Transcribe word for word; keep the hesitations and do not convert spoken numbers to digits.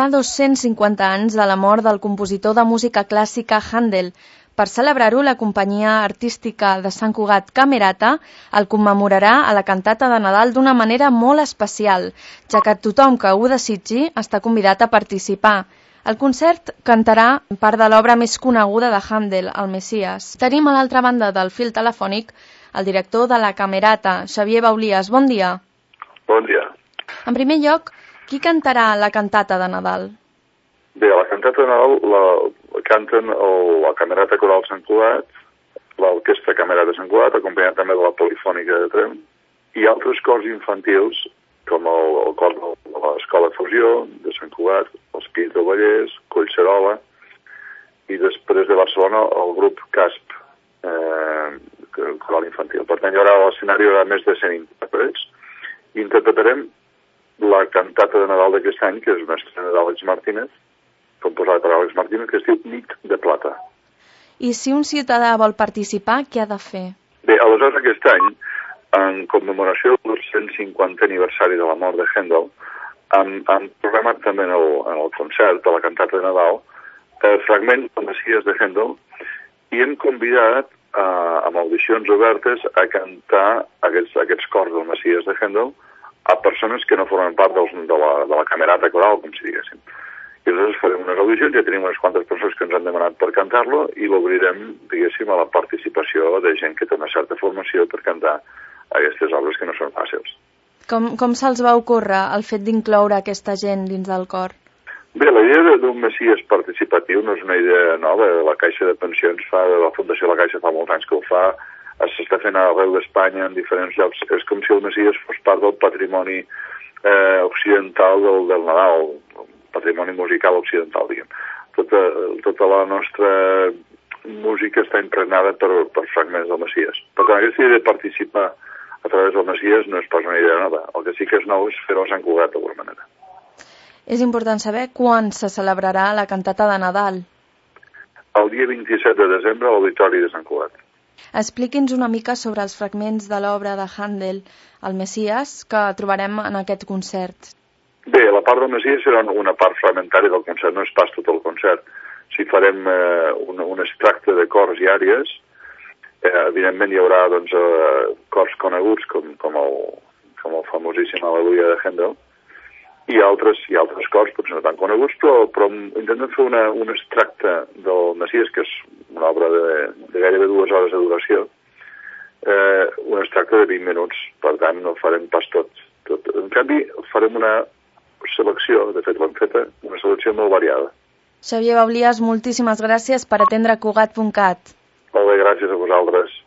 Fa dos-cents cinquanta anys de la mort del compositor de música clàssica Handel. Per celebrar-ho, la companyia artística de Sant Cugat Camerata el commemorarà a la cantata de Nadal d'una manera molt especial, ja que tothom que ho desitgi està convidat a participar. El concert cantarà part de l'obra més coneguda de Handel, el Messies. Tenim a l'altra banda del fil telefònic el director de la Camerata, Xavier Baulies. Bon dia. Bon dia. En primer lloc, qui cantarà la cantata de Nadal? Bé, la cantata de Nadal la, la canten el, la Camerata Coral Sant Cugat, l'Orquestra Camerata Sant Cugat, acompanyat també de la Polifònica de Tremp, i altres cors infantils, com el, el cor de l'Escola Fusió de Sant Cugat, els Pins del Vallès, Collserola, i després de Barcelona el grup Casp, eh, coral infantil. Per tant, hi haurà a l'escenari més de cent intèrprets, i interpretarem la cantata de Nadal d'aquest any, que és una estrena d'Àlex Martínez, composada per Àlex Martínez, que es diu Nit de Plata. I si un ciutadà vol participar, què ha de fer? Bé, aleshores aquest any, en commemoració del dos-cents cinquantè aniversari de la mort de Handel, hem, hem programat també en el, en el concert de la cantata de Nadal eh, fragments del Messies de Handel, i hem convidat eh, amb audicions obertes a cantar aquests, aquests cors del Messies de Handel a persones que no formen part dels, de, la, de la camerata coral, com si diguéssim. I aleshores farem unes audicions, ja tenim unes quantes persones que ens han demanat per cantar-lo, i l'obrirem, diguéssim, a la participació de gent que té una certa formació per cantar aquestes obres que no són fàcils. Com, com se'ls va ocórrer el fet d'incloure aquesta gent dins del cor? Bé, la idea d'un Messies participatiu no és una idea nova. La Caixa de Pensions fa, la Fundació de la Caixa fa molts anys que ho fa, s'està fent arreu d'Espanya en diferents llocs. És com si el Messies fos part del patrimoni eh, occidental del, del Nadal, el patrimoni musical occidental, diguem. Tota, tota la nostra música està impregnada per, per fragments del Messies. Per tant, aquesta idea de participar a través del Messies no és pas una idea nova. El que sí que és nou és fer-ho a Sant Cugat d'alguna manera. És important saber quan se celebrarà la cantata de Nadal. El dia vint-i-set de desembre a l'Auditori de Sant Cugat. Expliqui'ns una mica sobre els fragments de l'obra de Handel, el Messies, que trobarem en aquest concert. Bé, la part del Messies serà una part fragmentària del concert, no és pas tot el concert. Si farem eh, un, un extracte de cors i àries, eh, evidentment hi haurà doncs, eh, cors coneguts com, com, el, com el famosíssim Aleluia de Handel, i altres, i altres cors, potser no tan coneguts, però, però intentem fer una, un extracte del Messies, que és una obra de, de gairebé dues hores de duració, eh, un extracte de vint minuts, per tant no farem pas tot, tot. En canvi, farem una selecció, de fet l'hem feta, una selecció molt variada. Xavier Baulies, moltíssimes gràcies per atendre Cugat punt cat. Molt bé, gràcies a vosaltres.